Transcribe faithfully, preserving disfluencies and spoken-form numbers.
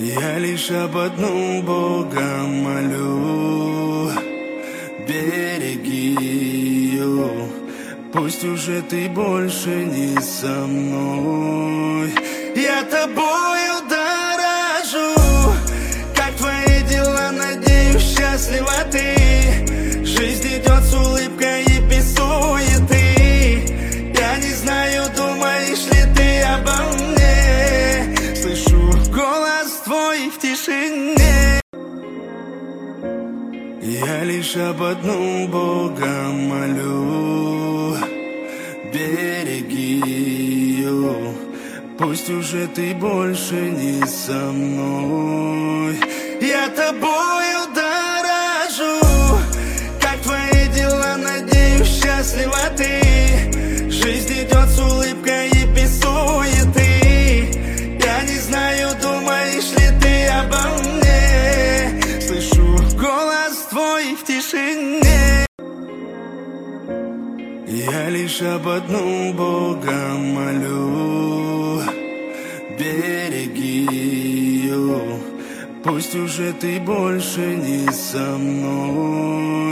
Я лишь об одном Бога молю: береги ее, пусть уже ты больше не со мной. Я тобою дорожу, как твои дела, надеюсь, счастлива ты. Жизнь идет с улыбкой и без суеты. Я не знаю, думаешь ли ты обо мне. Слышу голос твой в тишине. Я лишь об одном Бога молю: береги ее, пусть уже ты больше не со мной. Я тобою дорожу, как твои дела, надеюсь, счастлива ты. Жизнь идет с улыбкой и без суеты. Я не знаю, думаешь ли ты обо мне. Слышу голос твой в тишине. Я лишь об одном Бога молю: береги ее, пусть уже ты больше не со мной.